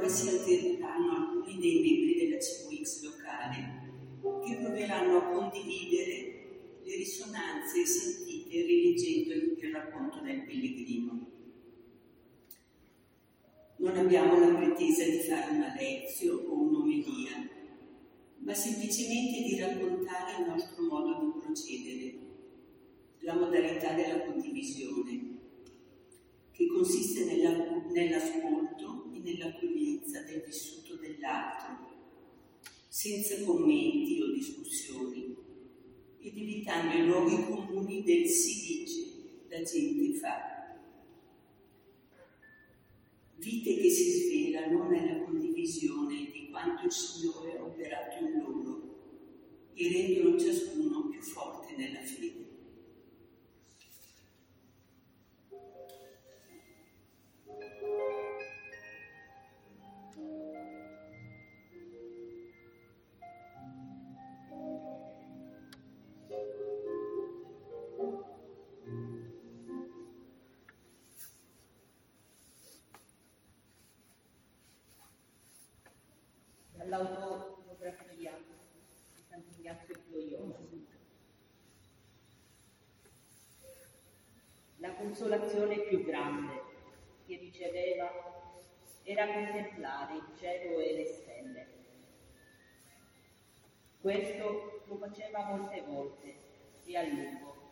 si alterneranno alcuni dei membri della CVX locale che proveranno a condividere le risonanze sentite rileggendo il racconto del pellegrino. Non abbiamo la pretesa di fare una lezione o un'omelia, ma semplicemente di raccontare il nostro modo di procedere, la modalità della condivisione, che consiste nell'ascolto e nell'accoglienza del vissuto dell'altro, senza commenti o discussioni, ed evitando i luoghi comuni del si dice, la gente fa. Vite che si svelano nella condivisione di quanto il Signore ha operato in loro e rendono ciascuno più forte nella fede. Dall'autobiografia di Sant'Ignazio di Loyola. La consolazione più grande che riceveva era contemplare il cielo e le stelle. Questo lo faceva molte volte e a lungo,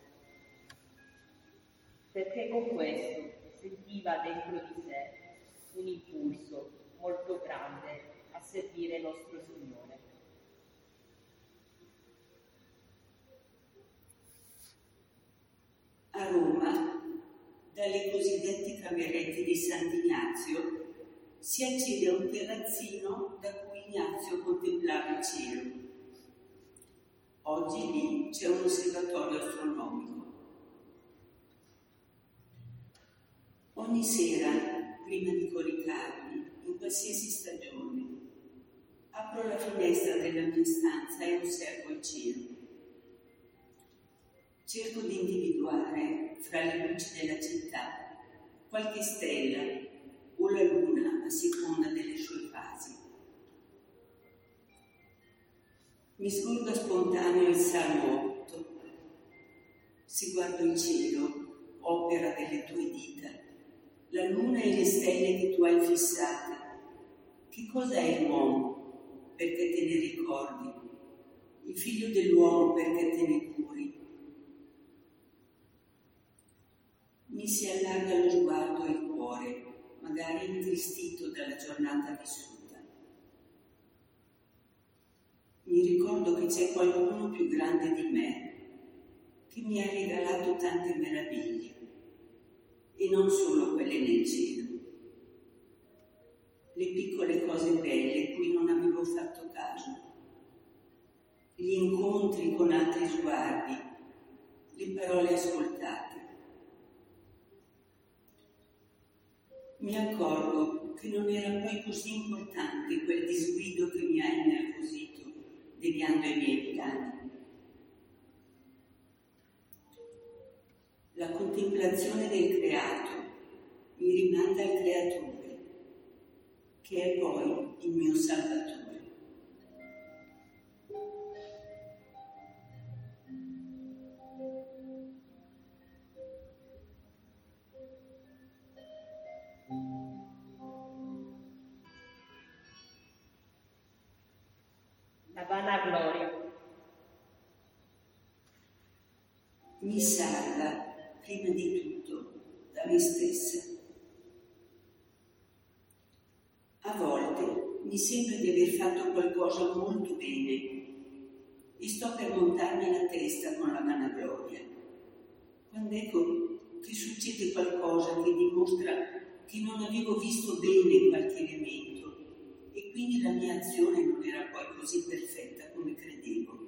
perché con questo sentiva dentro di sé un impulso molto grande a servire nostro Signore. A Roma, dalle cosiddette camerette di Sant'Ignazio, si accede a un terrazzino da cui Ignazio contemplava il cielo. Oggi lì c'è un osservatorio astronomico. Ogni sera, prima di coricarmi, in qualsiasi stagione, apro la finestra della mia stanza e osservo il cielo. Cerco di individuare, fra le luci della città, qualche stella o la luna a seconda delle sue fasi. Mi scorda spontaneo il Salmo 8. Se guardo il cielo, opera delle tue dita, la luna e le stelle che tu hai fissate, che cosa è l'uomo perché te ne ricordi, il figlio dell'uomo perché te ne curi? Mi si allarga lo sguardo e il cuore, magari intristito dalla giornata vissuta. Mi ricordo che c'è qualcuno più grande di me, che mi ha regalato tante meraviglie, e non solo quelle nel cielo. Le piccole cose belle cui non avevo fatto caso, gli incontri con altri sguardi, le parole ascoltate. Mi accorgo che non era poi così importante quel disguido che mi ha innervosito, deviando i miei piani. La contemplazione del creato mi rimanda al Creatore, che è poi il mio Salvatore. La vanagloria. Mi salva, prima di tutto, da me stessa. A volte mi sembra di aver fatto qualcosa molto bene e sto per montarmi la testa con la vanagloria, quando ecco che succede qualcosa che dimostra che non avevo visto bene qualche elemento e quindi la mia azione non era poi così perfetta come credevo.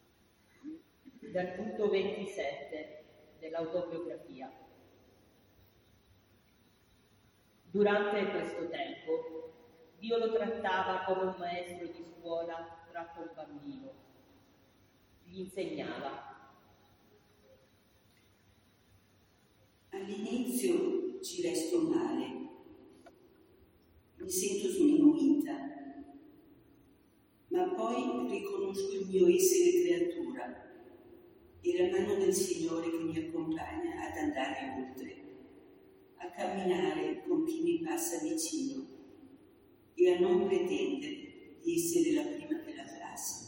Dal punto 27 dell'autobiografia. Durante questo tempo, Dio lo trattava come un maestro di scuola tratta un bambino. Gli insegnava. All'inizio ci resto male, mi sento sminuita, ma poi riconosco il mio essere creatura e la mano del Signore che mi accompagna ad andare oltre, a camminare con chi mi passa vicino e a non pretendere di essere la prima della classe.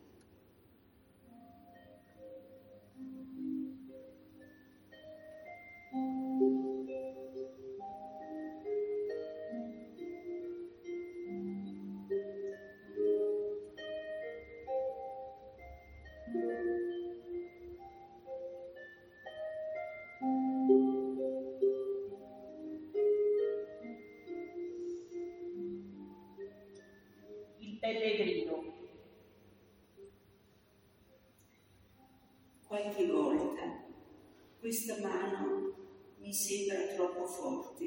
Pellegrino. Qualche volta questa mano mi sembra troppo forte.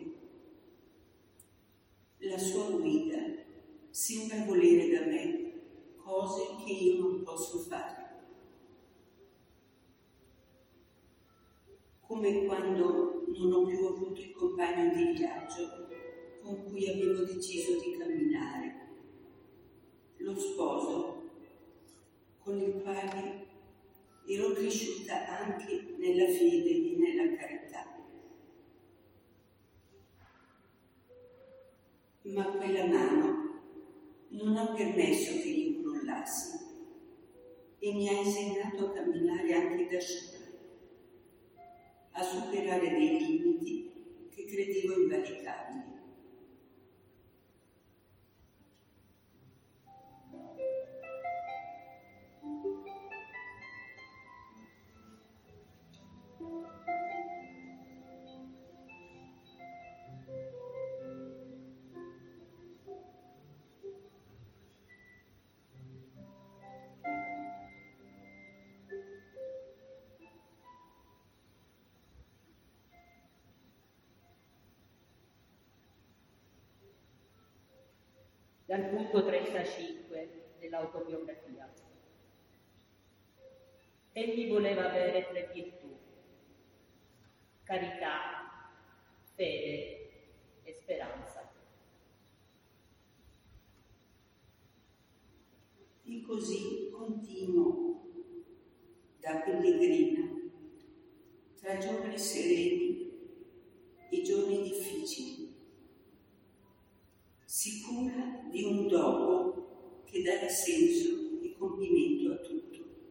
La sua guida sembra volere da me cose che io non posso fare. Come quando non ho più avuto il compagno di viaggio con cui avevo deciso di camminare. Lo sposo con il quale ero cresciuta anche nella fede e nella carità. Ma quella mano non ha permesso che io crollassi e mi ha insegnato a camminare anche da sola, a superare dei limiti che credevo invalicabili. Dal punto 35 dell'autobiografia. Egli voleva avere 3 virtù: carità, fede e speranza. E così continuo da pellegrina, tra giorni sereni e giorni difficili, sicura di un dopo che darà senso e compimento a tutto.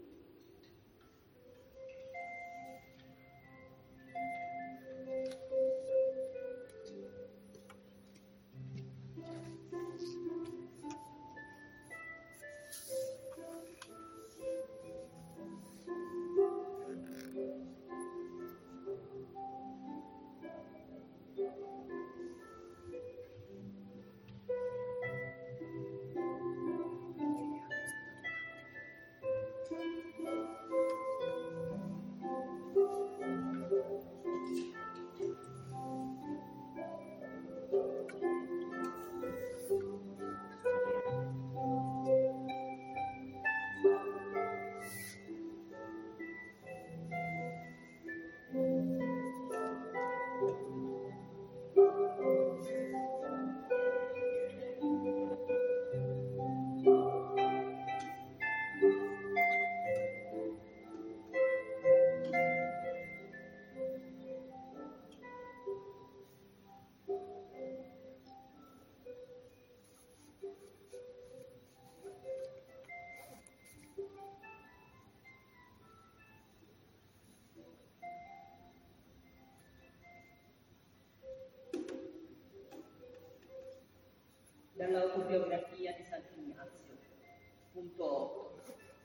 Dall'autobiografia di Sant'Ignazio, punto 8.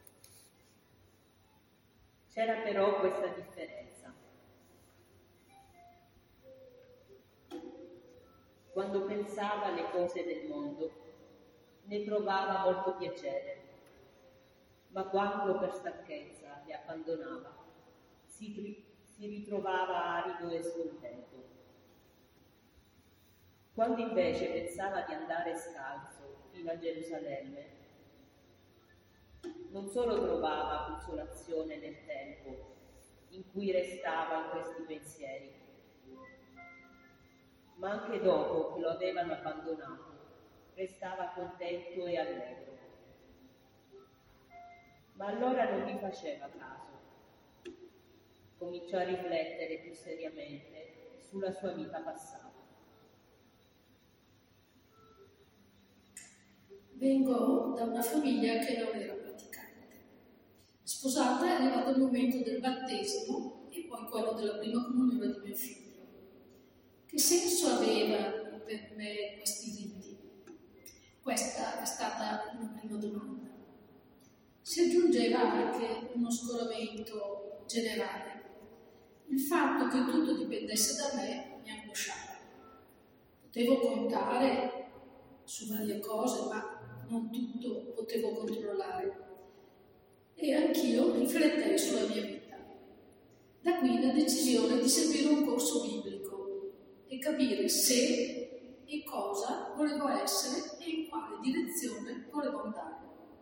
C'era però questa differenza. Quando pensava alle cose del mondo, ne provava molto piacere, ma quando per stanchezza le abbandonava, si ritrovava arido e scontento. Quando invece pensava di andare scalzo fino a Gerusalemme, non solo trovava consolazione nel tempo in cui restava in questi pensieri, ma anche dopo che lo avevano abbandonato, restava contento e allegro. Ma allora non gli faceva caso. Cominciò a riflettere più seriamente sulla sua vita passata. Vengo da una famiglia che non era praticante. Sposata è arrivato il momento del battesimo e poi quello della prima comunione di mio figlio. Che senso aveva per me questi riti? Questa è stata una prima domanda. Si aggiungeva anche uno scoramento generale. Il fatto che tutto dipendesse da me mi angosciava. Potevo contare su varie cose, ma non tutto potevo controllare. E anch'io riflettei sulla mia vita. Da qui la decisione di seguire un corso biblico e capire se e cosa volevo essere e in quale direzione volevo andare.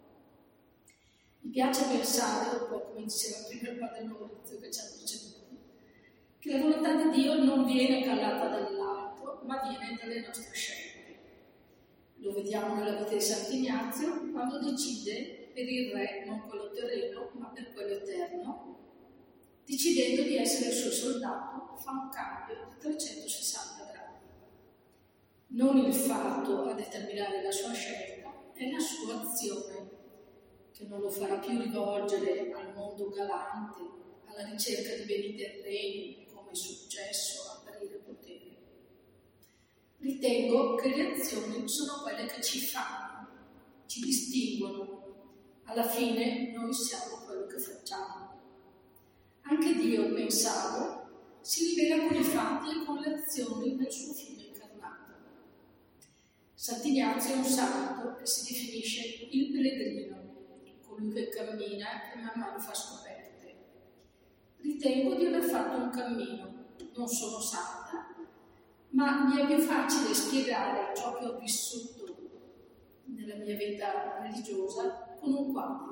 Mi piace pensare, un po' come diceva prima il padre Maurizio che ci ha preceduto, che la volontà di Dio non viene calata dall'alto, ma viene dalle nostre scelte. Lo vediamo nella vita di Sant'Ignazio quando decide per il re, non quello terreno, ma per quello eterno, decidendo di essere il suo soldato, fa un cambio di 360 gradi. Non il fatto a determinare la sua scelta, è la sua azione, che non lo farà più rivolgere al mondo galante, alla ricerca di beni terreni, come è successo a apparire potere. Ritengo che le azioni sono quelle che ci fanno, ci distinguono. Alla fine noi siamo quello che facciamo. Anche Dio, pensavo, si rivela con i fatti e con le azioni del suo figlio incarnato. Sant'Ignazio è un santo che si definisce il pellegrino, colui che cammina e man mano fa scoperte. Ritengo di aver fatto un cammino, non sono santa, ma mi è più facile spiegare ciò che ho vissuto nella mia vita religiosa con un quadro.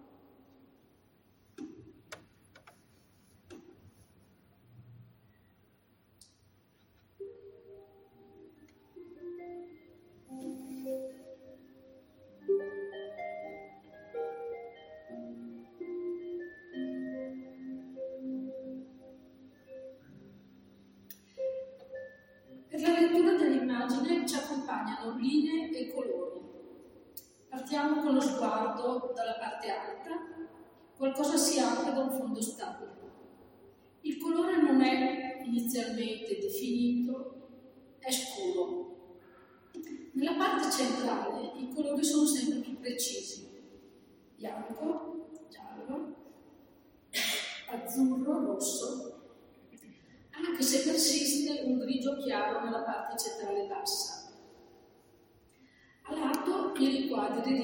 Per la lettura dell'immagine ci accompagnano linee e colori. Partiamo con lo sguardo dalla parte alta, qualcosa si apre da un fondo stabile. Il colore non è inizialmente definito, è scuro. Nella parte centrale i colori sono sempre più precisi: bianco, giallo, azzurro, rosso, anche se persiste un grigio chiaro nella parte centrale bassa. A lato dei riquadri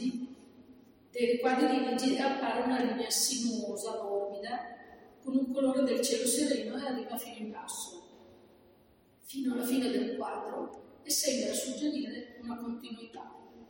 rigidi appare una linea sinuosa, morbida, con un colore del cielo sereno e arriva fino in basso, fino alla fine del quadro, e sembra suggerire una continuità.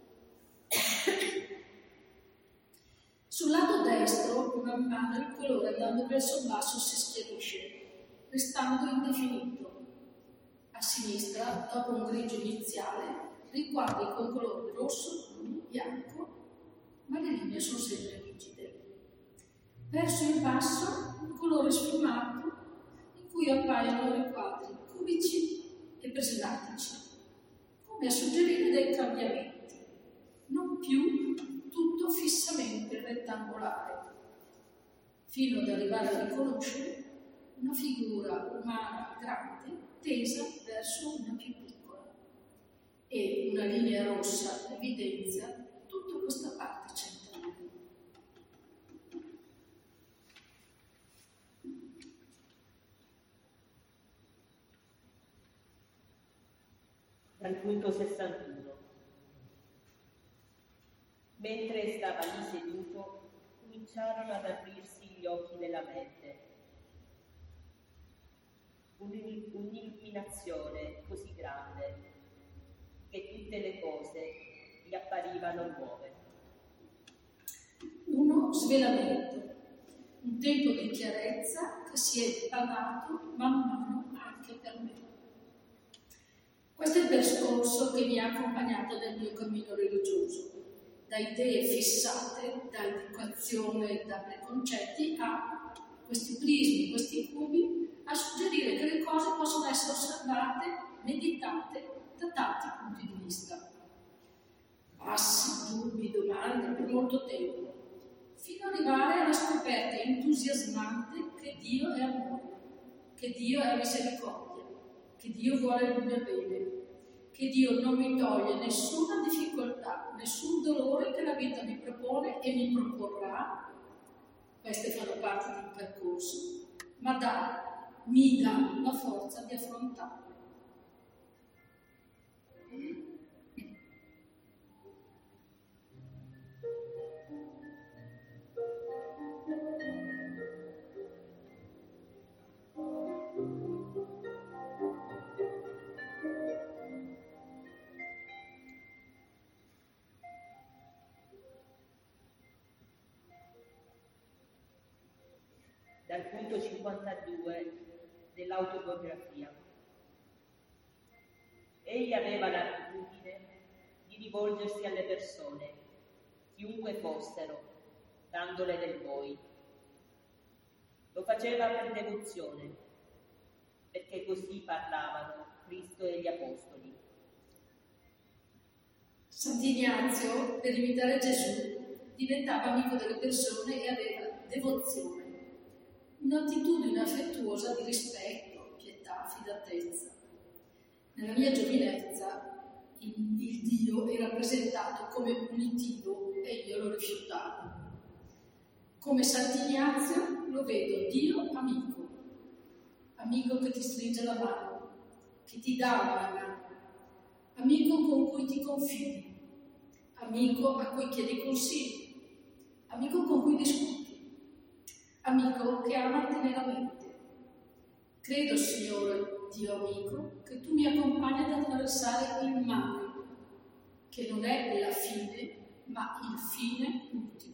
Sul lato destro, man mano, il colore andando verso il basso si schiarisce, restando indefinito. A sinistra, dopo un grigio iniziale, riquadri con colore rosso, bianco, ma le linee sono sempre rigide. Verso il basso, un colore sfumato, in cui appaiono riquadri cubici e prismatici, come a suggerire dei cambiamenti, non più tutto fissamente rettangolare, fino ad arrivare a riconoscere una figura umana grande tesa verso una più piccola, e una linea rossa evidenzia tutta questa parte centrale. Dal punto 61. Mentre stava lì seduto, cominciarono ad aprirsi gli occhi della mente. Un'illuminazione così grande tutte le cose gli apparivano nuove. Uno svelamento, un tempo di chiarezza che si è dipanato man mano anche per me. Questo è il percorso che mi ha accompagnato nel mio cammino religioso, da idee fissate, da educazione, da preconcetti, a questi prismi, questi cubi, a suggerire che le cose possono essere osservate, meditate da tanti punti di vista. Passi, dubbi, domande per molto tempo, fino ad arrivare alla scoperta entusiasmante che Dio è amore, che Dio è misericordia, che Dio vuole il mio bene, che Dio non mi toglie nessuna difficoltà, nessun dolore che la vita mi propone e mi proporrà. Queste fanno parte di un percorso, ma mi dà la forza di affrontarlo. Dal punto 52 dell'autobiografia. Egli aveva l'abitudine di rivolgersi alle persone, chiunque fossero, dandole del voi. Lo faceva per devozione, perché così parlavano Cristo e gli Apostoli. Sant'Ignazio, per imitare Gesù, diventava amico delle persone e aveva devozione, un'attitudine affettuosa di rispetto, pietà, fidatezza. Nella mia giovinezza il Dio era presentato come punitivo e io lo rifiutavo. Come Sant'Ignazio lo vedo Dio amico, amico che ti stringe la mano, che ti dà una mano, amico con cui ti confidi, amico a cui chiedi consigli, amico con cui discuti, amico che ama teneramente. Credo, Signore, Dio amico, che tu mi accompagni ad attraversare il mare, che non è la fine, ma il fine ultimo.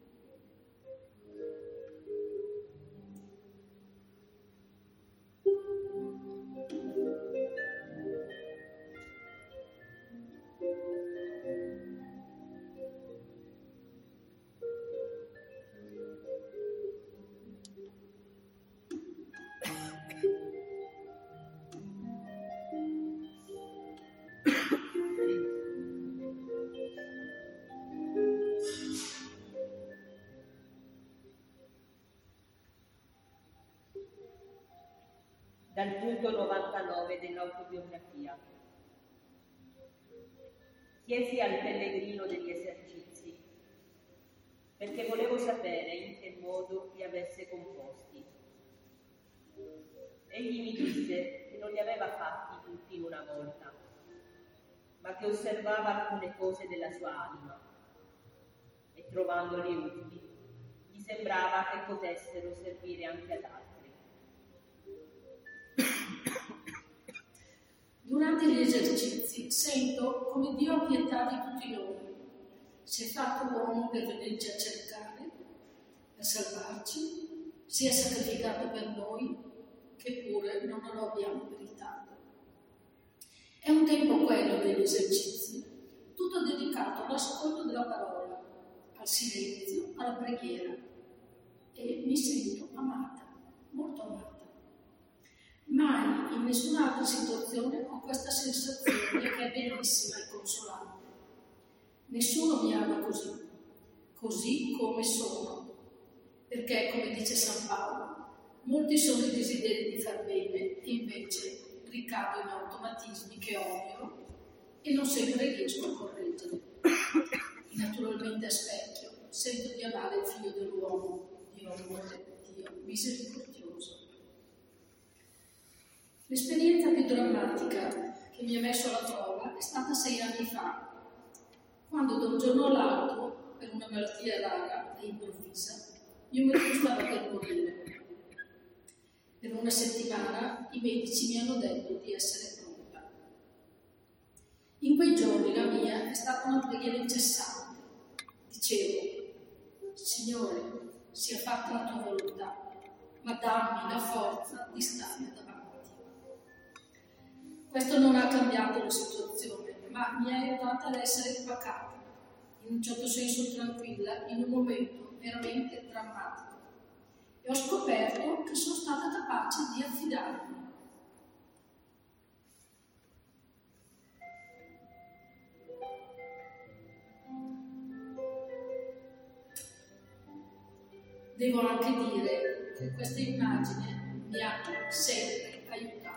Dal punto 99 dell'autobiografia. Chiesi al pellegrino degli esercizi, perché volevo sapere in che modo li avesse composti. Egli mi disse che non li aveva fatti tutti in una volta, ma che osservava alcune cose della sua anima e trovandoli utili, gli sembrava che potessero servire anche ad altri. Durante gli esercizi sento come Dio ha pietà di tutti noi. Si è fatto uomo per venirci a cercare, per salvarci, si è sacrificato per noi, che pure non lo abbiamo meritato. È un tempo quello degli esercizi, tutto dedicato all'ascolto della parola, al silenzio, alla preghiera. E mi sento amata, molto amata. Mai in nessun'altra situazione ho questa sensazione che è bellissima e consolante. Nessuno mi ama così come sono, perché, come dice San Paolo, molti sono i desideri di far bene e invece ricado in automatismi che odio e non sempre riesco a correggere. Naturalmente a specchio sento di amare il figlio dell'uomo, Dio amore, Dio misericordioso. L'esperienza più drammatica che mi ha messo alla prova è stata 6 anni fa, quando da un giorno all'altro, per una malattia rara e improvvisa, mio marito stava per morire. Per una settimana i medici mi hanno detto di essere pronta. In quei giorni la mia è stata una preghiera incessante. Dicevo: Signore, sia fatta la tua volontà, ma dammi la forza di stare davanti. Questo non ha cambiato la situazione, ma mi ha aiutata ad essere pacata, in un certo senso tranquilla, in un momento veramente drammatico. E ho scoperto che sono stata capace di affidarmi. Devo anche dire che questa immagine mi ha sempre aiutato.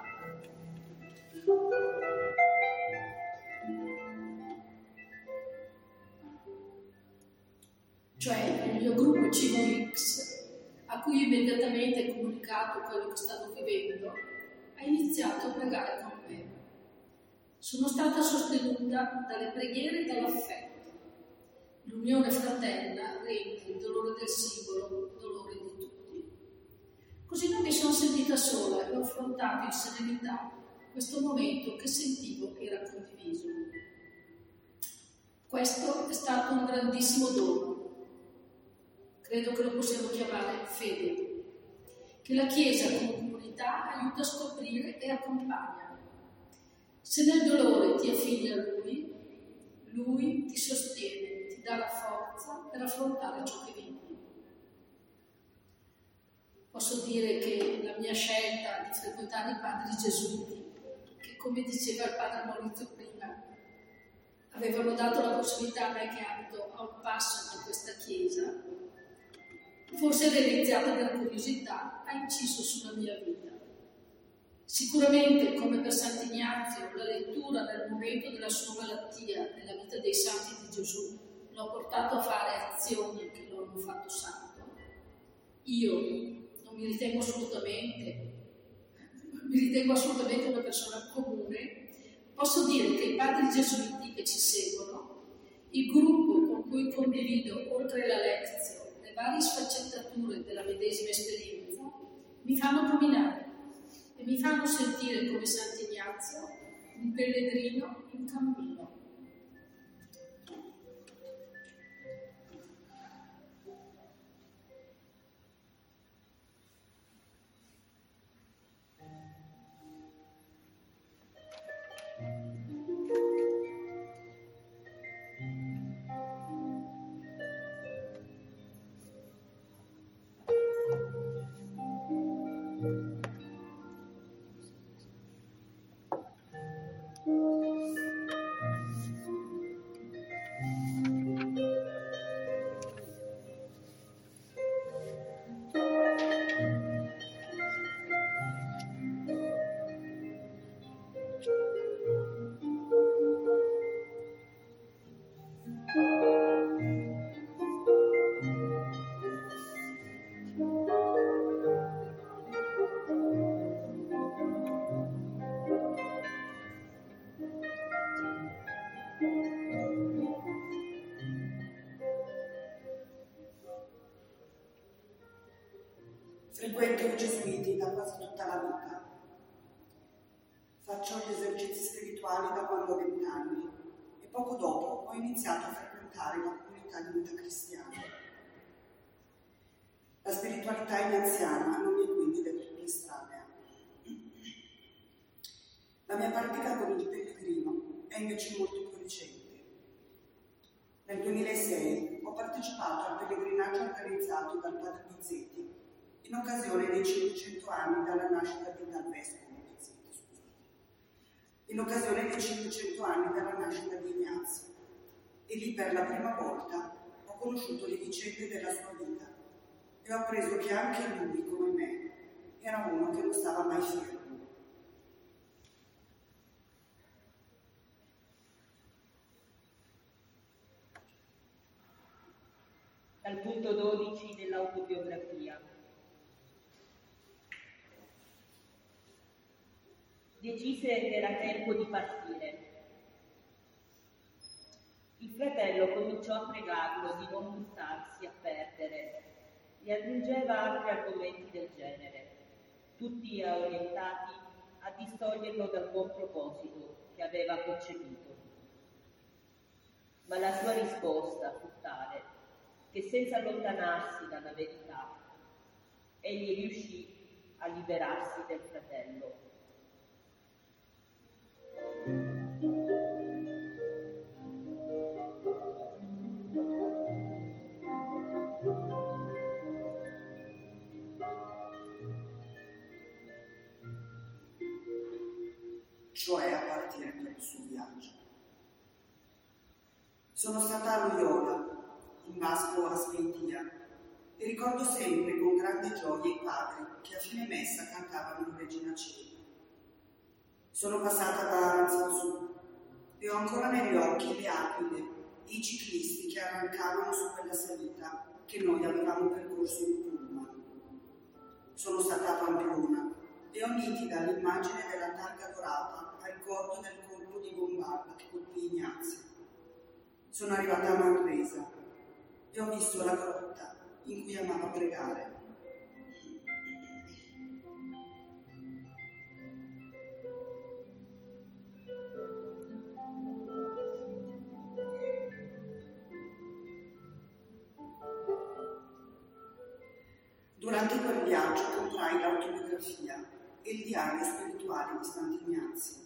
Cioè il mio gruppo CVX, a cui immediatamente comunicato quello che stavo vivendo, ha iniziato a pregare con me. Sono stata sostenuta dalle preghiere e dall'affetto. L'unione fraterna rende il dolore del singolo dolore di tutti. Così non mi sono sentita sola e ho affrontato in serenità questo momento che sentivo era condiviso. Questo è stato un grandissimo dono. Credo che lo possiamo chiamare fede, che la Chiesa come comunità aiuta a scoprire e accompagna. Se nel dolore ti affidi a Lui ti sostiene, ti dà la forza per affrontare ciò che vivi. Posso dire che la mia scelta di frequentare i padri gesuiti, che come diceva il padre Maurizio prima, avevano dato la possibilità a me che abito a un passo da questa chiesa, forse era iniziata per curiosità, ha inciso sulla mia vita. Sicuramente, come per Sant'Ignazio, la lettura nel momento della sua malattia nella vita dei santi di Gesù l'ho portato a fare azioni che lo hanno fatto santo. Io non mi ritengo assolutamente una persona comune. Posso dire che i padri gesuiti che ci seguono, il gruppo con cui condivido oltre la lezione, le varie sfaccettature della medesima esperienza, mi fanno camminare e mi fanno sentire come Sant'Ignazio un pellegrino in cammino. Frequento i gesuiti da quasi tutta la vita. Faccio gli esercizi spirituali da quando ho 20 anni e poco dopo ho iniziato a frequentare la comunità di vita cristiana. La spiritualità ignaziana non mi è quindi del tutto estranea. La mia pratica con il pellegrino è invece molto più recente. Nel 2006 ho partecipato al pellegrinaggio organizzato dal padre Bizzetti in occasione dei 500 anni dalla nascita dal vescovo Bizzetti, in occasione dei 500 anni dalla nascita di Ignazio. E lì per la prima volta ho conosciuto le vicende della sua vita e ho appreso che anche lui, come me, era uno che non stava mai fermo. Dal punto 12 dell'autobiografia. Decise che era tempo di partire. Il fratello cominciò a pregarlo di non buttarsi a perdere e aggiungeva altri argomenti del genere, tutti orientati a distoglierlo dal buon proposito che aveva concepito. ma la sua risposta fu tale che senza allontanarsi dalla verità, egli riuscì a liberarsi del fratello. Cioè a partire per il suo viaggio. Sono stata a Loyola, in Vasco a Speitia, e ricordo sempre con grande gioia i padri che a fine messa cantavano Regina Coeli. Sono passata da Aranzazú e ho ancora negli occhi le aquile e i ciclisti che arrancavano su quella salita che noi avevamo percorso in pullman. Sono stata a Pamplona e ho nitida l'immagine della targa dorata a ricordo del colpo di bombarda che colpì Ignazio. Sono arrivata a Manresa e ho visto la grotta in cui amava pregare. Durante quel viaggio comprai l'autobiografia e il diario spirituale di Sant'Ignazio.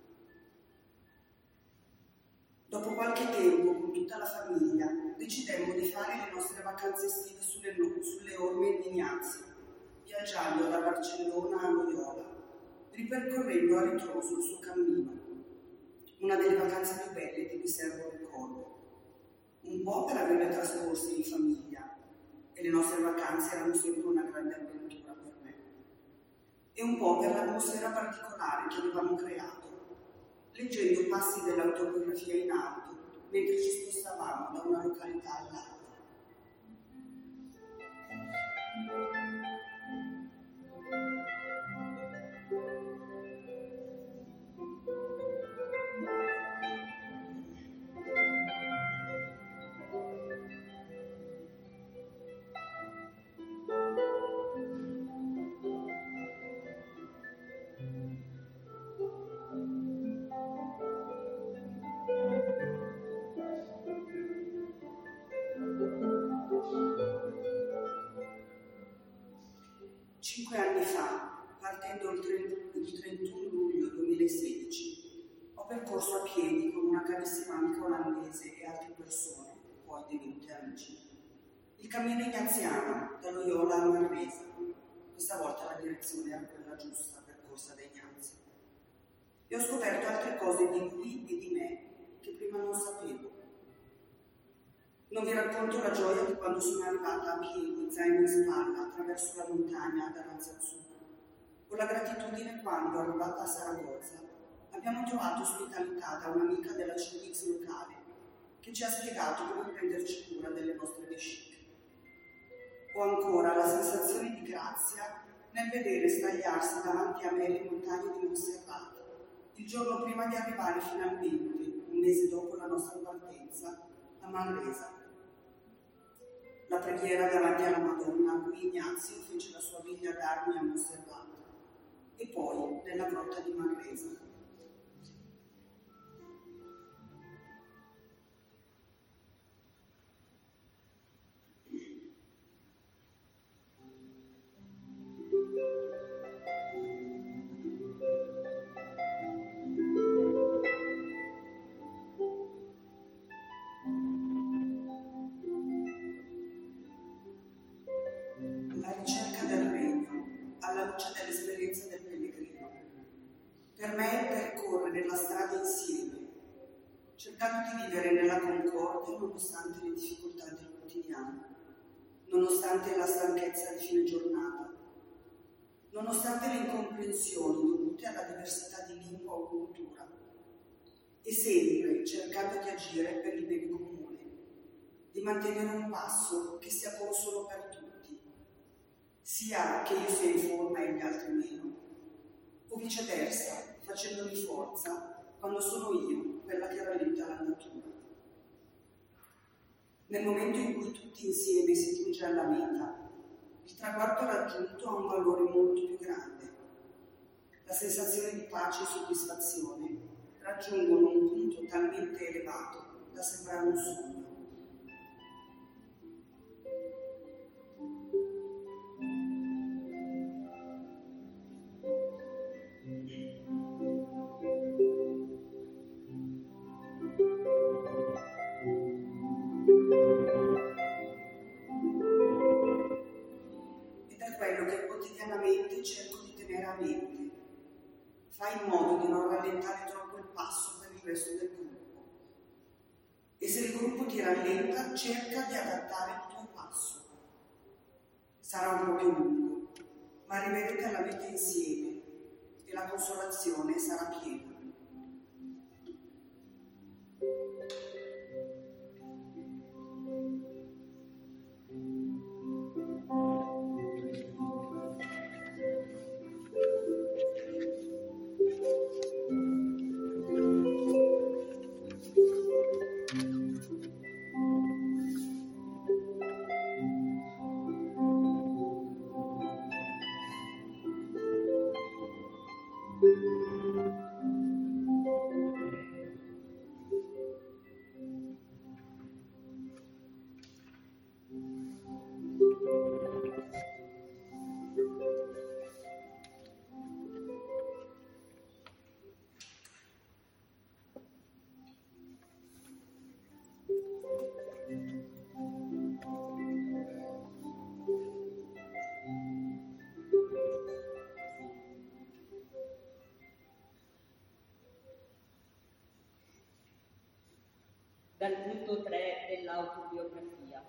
Dopo qualche tempo, con tutta la famiglia, decidemmo di fare le nostre vacanze estive sulle orme di Ignazio, viaggiando da Barcellona a Loyola, ripercorrendo a ritroso il suo cammino. Una delle vacanze più belle di cui servo ricordo. Un po' per averle trascorse in famiglia, e le nostre vacanze erano sempre una grande avventura per me, e un po' per l'atmosfera particolare che avevamo creato, leggendo passi dell'autobiografia in alto mentre ci spostavamo da una località all'altra. Il 31 luglio 2016 ho percorso a piedi con una carissima amica olandese e altre persone, poi divenute amici, il cammino ignaziano da Loyola a Manresa. Questa volta la direzione era quella giusta, percorsa da Ignazio. E ho scoperto altre cose di lui e di me che prima non sapevo. Non vi racconto la gioia di quando sono arrivata a piedi, zaino in spalla, attraverso la montagna ad Aranzazú, o la gratitudine quando, arrivata a Saragozza, abbiamo trovato ospitalità da un'amica della CX locale che ci ha spiegato come prenderci cura delle nostre vesciche. O ancora la sensazione di grazia nel vedere stagliarsi davanti a me le montagne di Montserrat, il giorno prima di arrivare finalmente, un mese dopo la nostra partenza, a Manresa. La preghiera davanti alla Madonna a cui Ignazio fece la sua viglia d'armi a Montserrat, e poi nella grotta di Manresa. La ricerca del regno, alla luce dell'esperienza del pellegrino. Per me è percorrere la strada insieme, cercando di vivere nella concordia nonostante le difficoltà del quotidiano, nonostante la stanchezza di fine giornata, nonostante le incomprensioni dovute alla diversità di lingua o cultura, e sempre cercando di agire per il bene comune, di mantenere un passo che sia consono per tutti, sia che io sia in forma e gli altri meno, o viceversa, facendomi forza quando sono io quella che rallenta la natura. Nel momento in cui tutti insieme si giunge alla meta, il traguardo raggiunto ha un valore molto più grande. La sensazione di pace e soddisfazione raggiungono un punto talmente elevato da sembrare un sogno. Ed è quello che quotidianamente cerco di tenere a mente. Fai in modo di non rallentare troppo il passo per il resto del gruppo. E se il gruppo ti rallenta, cerca di adattare il tuo passo. Sarà un po' più lungo, ma arriverete alla meta insieme e la consolazione sarà piena. Dal punto 3 dell'autobiografia.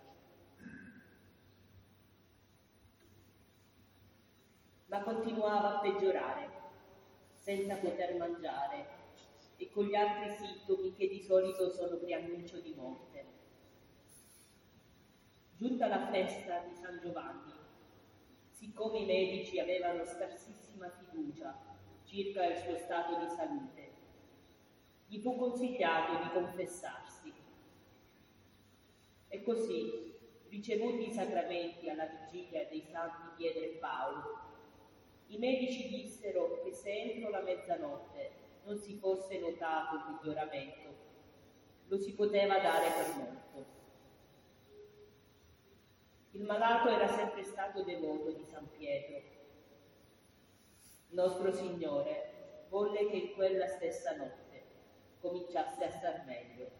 Ma continuava a peggiorare, senza poter mangiare, e con gli altri sintomi che di solito sono preannuncio di morte. Giunta la festa di San Giovanni, siccome i medici avevano scarsissima fiducia circa il suo stato di salute, gli fu consigliato di confessarsi. E così, ricevuti i sacramenti alla vigilia dei santi Pietro e Paolo, i medici dissero che se entro la mezzanotte non si fosse notato un miglioramento, lo si poteva dare per morto. Il malato era sempre stato devoto di San Pietro. Nostro Signore volle che in quella stessa notte cominciasse a star meglio.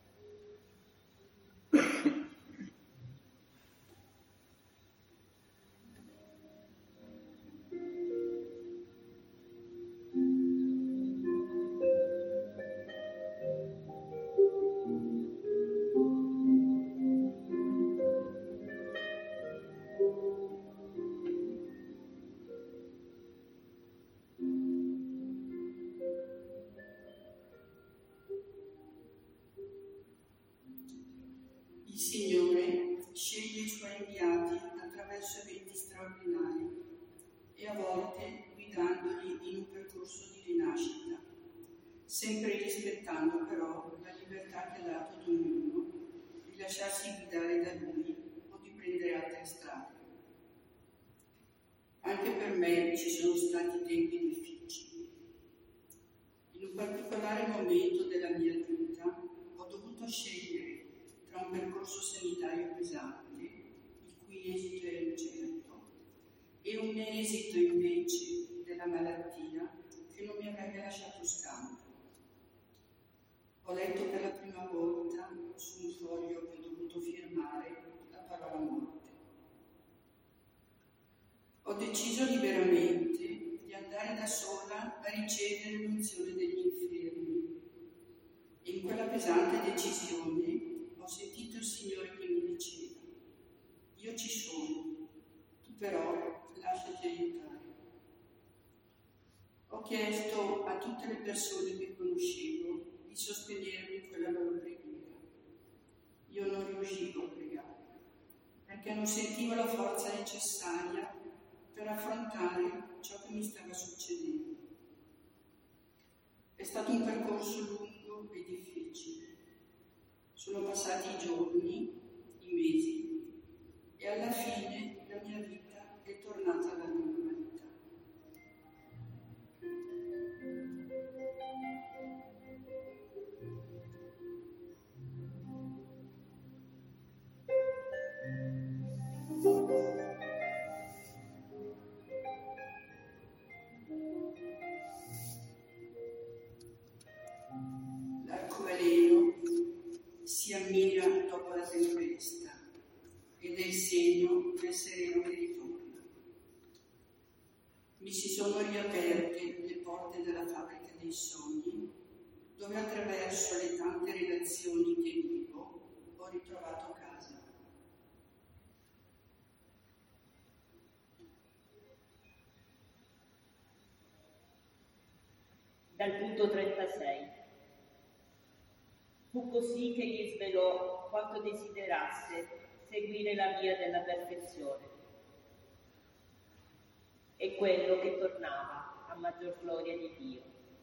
Il Signore sceglie i Suoi inviati attraverso eventi straordinari e a volte guidandoli in un percorso di rinascita, sempre rispettando però la libertà che ha dato ad ognuno di lasciarsi guidare da Lui o di prendere altre strade. Anche per me ci sono stati tempi difficili. In un particolare momento della mia vita ho dovuto scegliere tra un percorso sanitario pesante, il cui esito era incerto, e un esito invece della malattia che non mi avrebbe lasciato scampo. Ho letto per la prima volta su un foglio che ho dovuto firmare la parola morte. Ho deciso liberamente di andare da sola a ricevere l'unzione degli infermi e in quella pesante decisione ho sentito il Signore che mi diceva: io ci sono, tu però lasciati aiutare. Ho chiesto a tutte le persone che conoscevo di sostenermi in quella loro preghiera. Io non riuscivo a pregare, perché non sentivo la forza necessaria per affrontare ciò che mi stava succedendo. È stato un percorso lungo e difficile. Sono passati i giorni, i mesi, e alla fine la mia vita è tornata alla normalità. riaperte le porte della fabbrica dei sogni, dove attraverso le tante relazioni che vivo ho ritrovato casa. Dal punto 36. Fu così che gli svelò quanto desiderasse seguire la via della perfezione e quello che tornava a maggior gloria di Dio.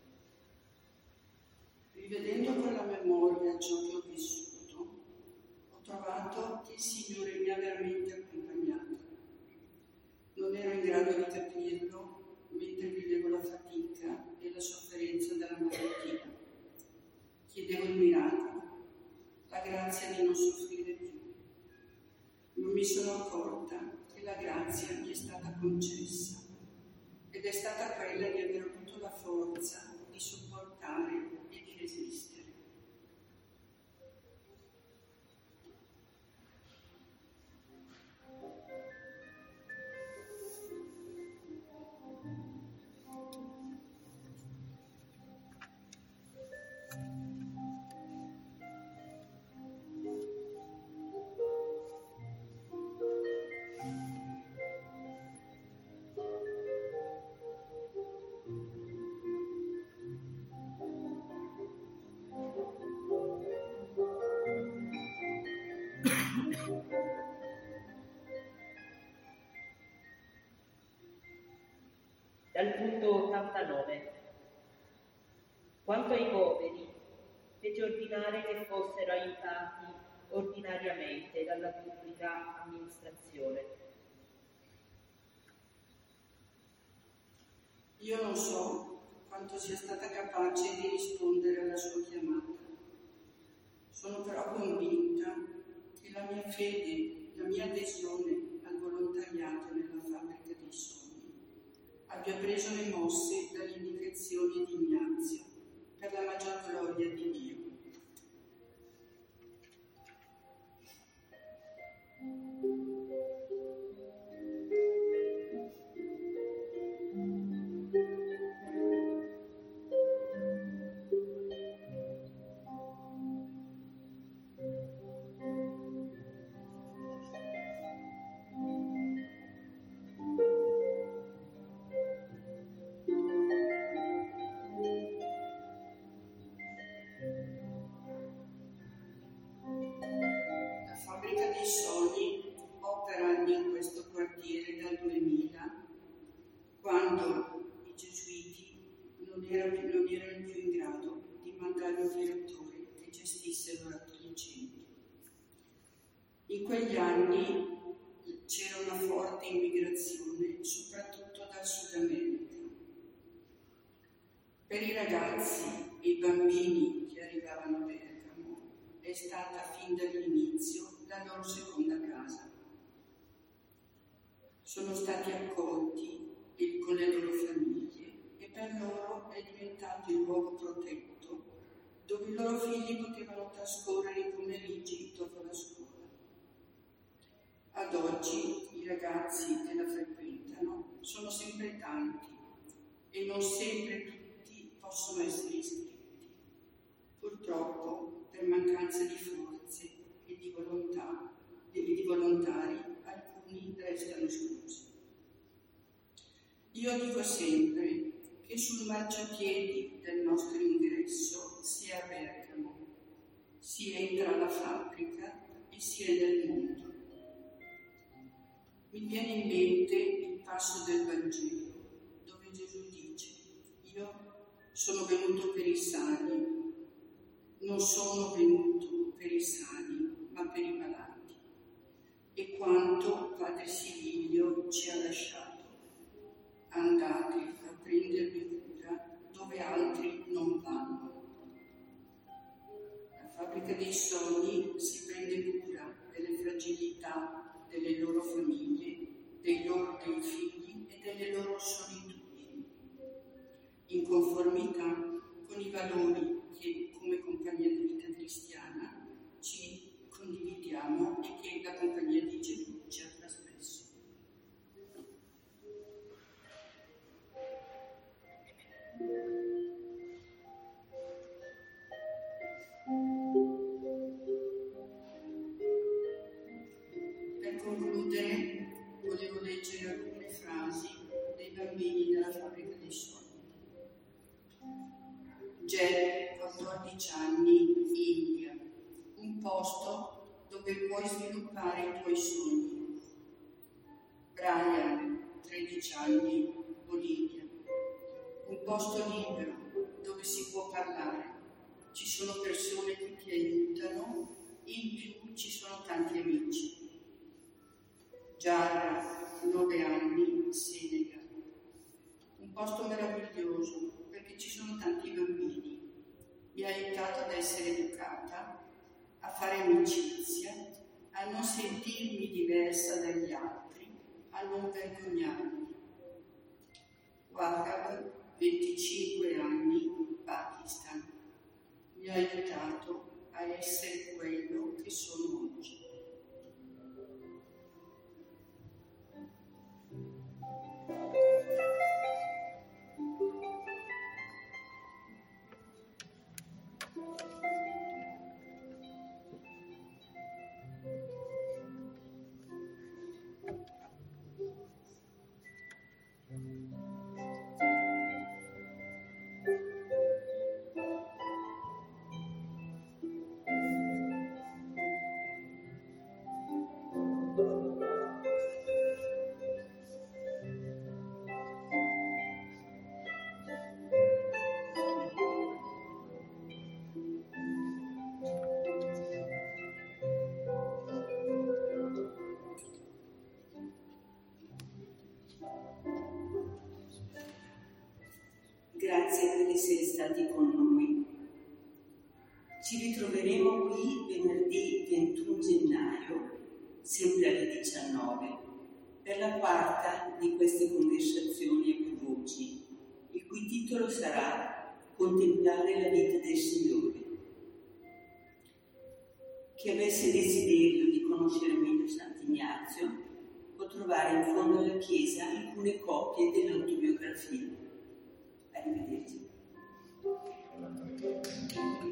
Rivedendo con la memoria ciò che ho vissuto, ho trovato che il Signore mi ha veramente accompagnata. Non ero in grado di capirlo mentre vivevo la fatica e la sofferenza della malattia. Chiedevo il miracolo, la grazia di non soffrire più. Non mi sono accorta che la grazia mi è stata concessa ed è stata quella di aver avuto la forza di sopportare e di resistere. Dal punto 89. Quanto ai poveri, fece ordinare che fossero aiutati ordinariamente dalla pubblica amministrazione. Io non so quanto sia stata capace di rispondere alla sua chiamata. Sono però convinta che la mia fede, la mia adesione al volontariato nella fabbrica dei sogni abbia preso le mosse dalle indicazioni di Ignazio per la maggior gloria di Dio. Quando i gesuiti non erano più in grado di mandare un direttore che gestisse l'oratorio centro. In quegli anni c'era una forte immigrazione, soprattutto dal Sud America. Per i ragazzi e i bambini che arrivavano a Bergamo è stata fin dall'inizio la loro seconda casa. Sono stati accolti con le loro famiglie e per loro è diventato il luogo protetto dove i loro figli potevano trascorrere i pomeriggi dopo la scuola. Ad oggi i ragazzi che la frequentano sono sempre tanti e non sempre tutti possono essere iscritti. Purtroppo, per mancanza di forze e di volontari, alcuni restano esclusi. Io dico sempre che sul marciapiedi del nostro ingresso si è a Bergamo, si entra alla fabbrica e si è nel mondo. Mi viene in mente il passo del Vangelo, dove Gesù dice: io sono venuto per i sani, non sono venuto per i sani, ma per i malati. E quanto Padre Siliglio ci ha lasciato. Andate a prendervi cura dove altri non vanno. La fabbrica dei sogni si prende cura delle fragilità delle loro famiglie, dei figli e delle loro solitudini, in conformità con i valori che come compagnia di vita cristiana ci condividiamo e che la compagnia di Gesù ci ha trasmesso. correva dei sogni. Jeb, 14 anni, India, un posto dove puoi sviluppare i tuoi sogni. Brian, 13 anni, Bolivia, un posto libero dove si può parlare, ci sono persone che ti aiutano, in più ci sono tanti amici. Giara, 9 anni, Senegal, un posto meraviglioso perché ci sono tanti bambini. Mi ha aiutato ad essere educata, a fare amicizia, a non sentirmi diversa dagli altri, a non vergognarmi. Wahab, 25 anni, Pakistan, mi ha aiutato a essere quello che sono oggi. Grazie per essere stati con noi. Ci ritroveremo qui venerdì 21 gennaio, sempre alle 19, per la quarta di queste conversazioni a più voci, il cui titolo sarà Contemplare la vita del Signore. Chi avesse desiderio di conoscere meglio Sant'Ignazio può trovare in fondo alla chiesa alcune copie dell'autobiografia. Arrivederci.